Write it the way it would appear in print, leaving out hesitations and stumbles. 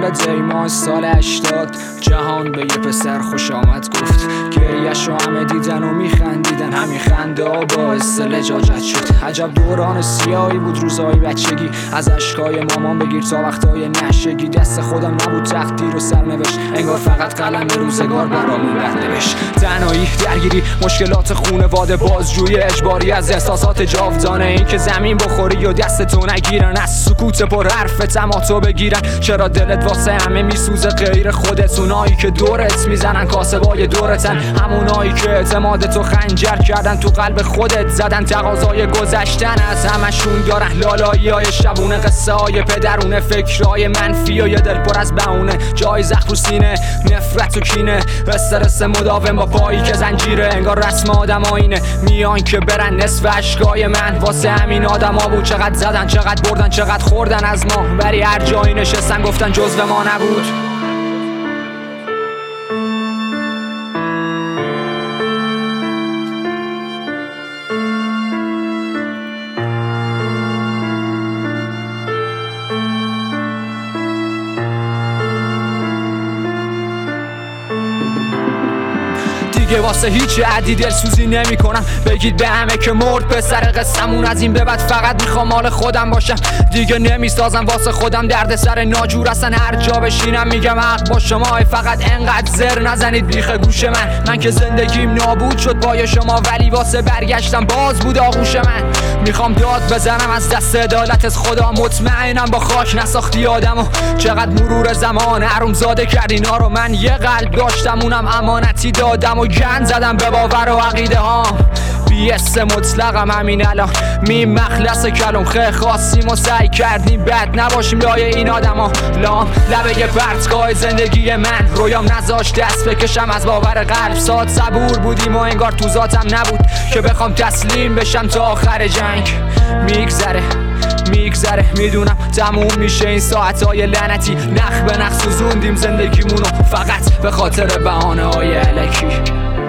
سال دیماه سال 80 جهان به یه پسر خوش آمد گفت. گریه‌شو همه دیدن و میخندیدن، همین خنده ها باعث لجاجت شد. عجب دوران سیاهی بود روزای بچگی، از اشکای مامان بگیر تا وقتای نشگی. دست خودم نبود تقدیر و سرنوشت، انگار فقط قلم روزگار برامون بد نوشت. تنهایی، درگیری، مشکلات خونواده، بازجویی اجباری از احساسات جاودانه. این که زمین بخوری و دستتو نگیرن، از سکوت پر حرف تماتو بگیرن. چرا دلت واسه همه میسوزه غیر خودت؟ اونایی که دورت میزنن کاسبای دورتن، همونایی که اعتمادتو خنجر کردن تو قلب خودت زدن. تقاضای گذشتن از همشون دارن، لالایی های شبونه، قصه های پدرونه، فکرهای منفی و یه دل پر از بهونه. جای زخم رو سینه، نفرت و کینه، استرس مداوم با پایی که زنجیره. انگار رسم آدم آینه، میان که برن نصف اشکای من واسه همین آدم ها بود. چقدر زدن، چقدر بردن، چقدر خوردن از ما، ولی هر جایی نشستن گفتن جزو ما نبود. دیگه واسه هیچ عدی دلسوزی نمی کنم، بگید به همه که مرد پسر قصمون. از این به بعد فقط میخوام مال خودم باشم، دیگه نمیسازم واسه خودم درد سر ناجور. اصلا هر جا بشینم میگم حق با شما، فقط انقدر زر نزنید بیخ گوش من که زندگیم نابود شد پای شما، ولی واسه برگشتم باز بود آغوش من. میخوام داد بزنم از دست عدالت از خدا، مطمئنم با خاک نساختی آدمو. چقدر مرور زمان حرومزاده کرد اینا رو، من یه قلب داشتم اونم امانتی دادم و گند زدم به باور و عقیده ها. بی‌حس مطلقم همین الان، میم مخلص کلم خیلی خواستیم و سعی کردیم بد نباشیم لای این آدم ها. لام لبه پرتگاه زندگی من، رویام نذاشت دست بکشم از باور قلب. ساعت صبور بودیم و انگار تو ذاتم نبود که بخوام تسلیم بشم تا آخر جنگ. میگذره میدونم تموم میشه این ساعتهای لعنتی، نخ به نخ سوزوندیم زندگیمونو فقط به خاطر بهانه های الکی.